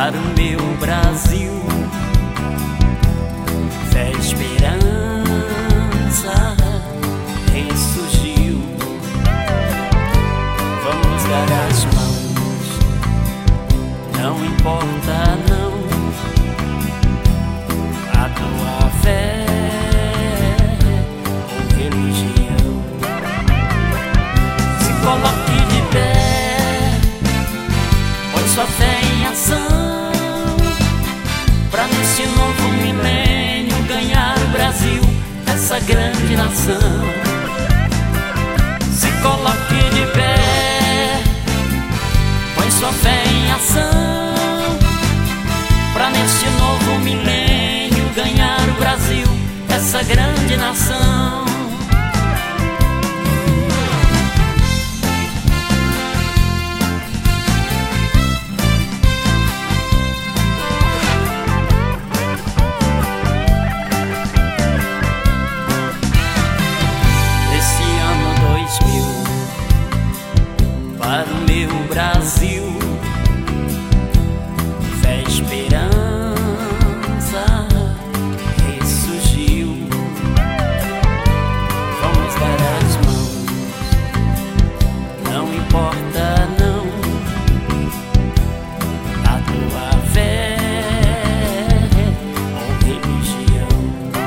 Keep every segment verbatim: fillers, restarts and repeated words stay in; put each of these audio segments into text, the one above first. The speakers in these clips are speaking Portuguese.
para o meu Brasil. Fé, esperança ressurgiu. Vamos dar as mãos, não importa não a tua fé ou religião. Se coloque de pé, põe sua fé em ação, pra nesse novo milênio ganhar o Brasil, essa grande nação. Se coloque de pé, põe sua fé em ação, pra neste novo milênio ganhar o Brasil, essa grande nação. Para o meu Brasil, fé, esperança ressurgiu. Vamos dar as mãos, não importa não a tua fé ou religião.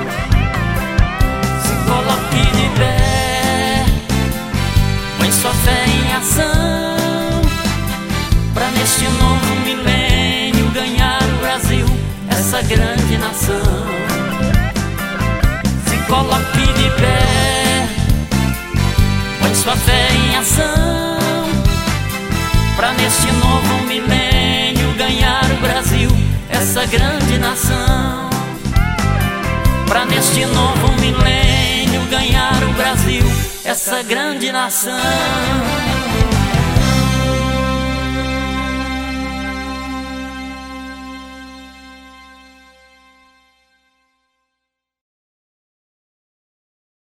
Se coloque de pé, põe sua fé em ação, neste novo milênio ganhar o Brasil, essa grande nação. Se coloque de pé, põe sua fé em ação, pra neste novo milênio ganhar o Brasil, essa grande nação. Pra neste novo milênio ganhar o Brasil, essa grande nação.